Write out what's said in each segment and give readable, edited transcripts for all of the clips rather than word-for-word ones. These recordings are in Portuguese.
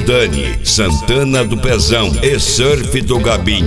Dani, Santana do Pezão e Surf do Gabim.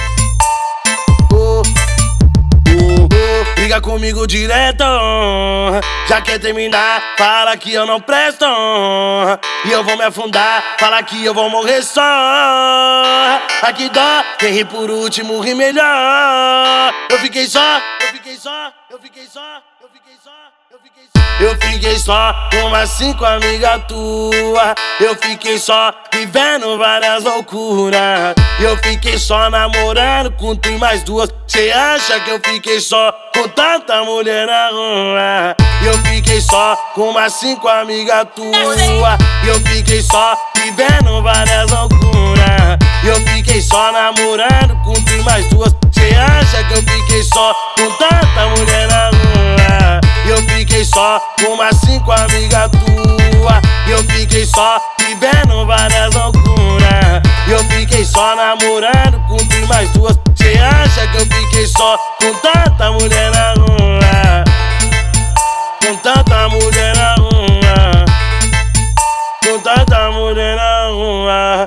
Liga comigo direto, já quer terminar, fala que eu não presto. E eu vou me afundar, fala que eu vou morrer só. Aqui dó, quem ri por último ri melhor. Eu fiquei só, eu fiquei só, eu fiquei só, eu fiquei só, eu fiquei só. Eu fiquei só com umas 5 amigas tuas. Eu fiquei só vivendo várias loucuras. Eu fiquei só namorando com tu e mais 2. Cê acha que eu fiquei só com tanta mulher na rua? Eu fiquei só com umas 5 amigas tuas. Eu fiquei só vivendo várias loucuras. Eu fiquei só namorando com tu e mais 2. Cê acha que eu fiquei só com tanta mulher na rua? Eu fiquei só com umas 5 amigas tuas. Eu fiquei só vivendo várias loucuras. Eu fiquei só namorando com tu e mais 2. Cê acha que eu fiquei só com tanta mulher na rua? Com tanta mulher na rua. Com tanta mulher na rua.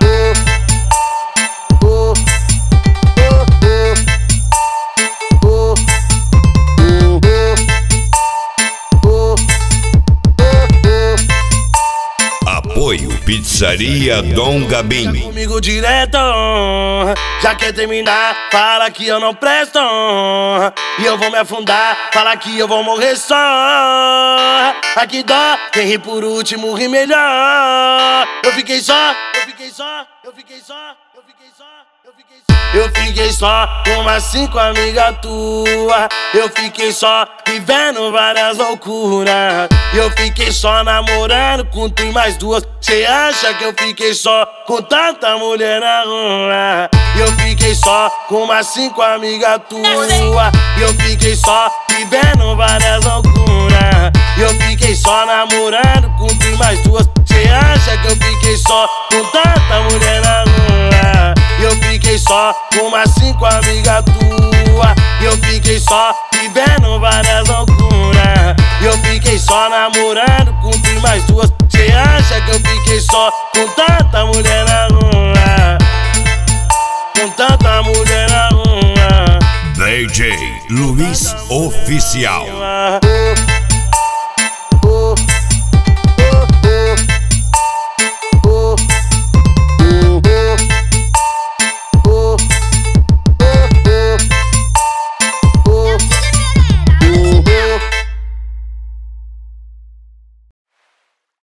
Apoio Pizzaria Dom Gabim. Liga comigo direto, já quer terminar, fala que eu não presto. E eu vou me afundar, fala que eu vou morrer só. Aqui dó, quem ri por último ri melhor. Eu fiquei só, eu fiquei só, eu fiquei só, eu fiquei só, eu fiquei só. Eu fiquei só com umas 5 amigas tuas. Eu fiquei só vivendo várias loucuras. Eu fiquei só namorando com tu e mais 2. Cê acha que eu fiquei só com tanta mulher na rua? Eu fiquei só com umas 5 amigas tuas. Eu fiquei só vivendo várias loucuras. Eu fiquei só namorando com tu e mais 2. Cê acha que eu fiquei só com tanta mulher na rua? Eu fiquei só com umas 5 amigas tuas. Eu fiquei só vivendo várias loucuras. Eu fiquei só namorando com tu e mais 2. Cê acha que eu fiquei só com tanta mulher na rua? Com tanta mulher na rua. DJ Luiz Oficial.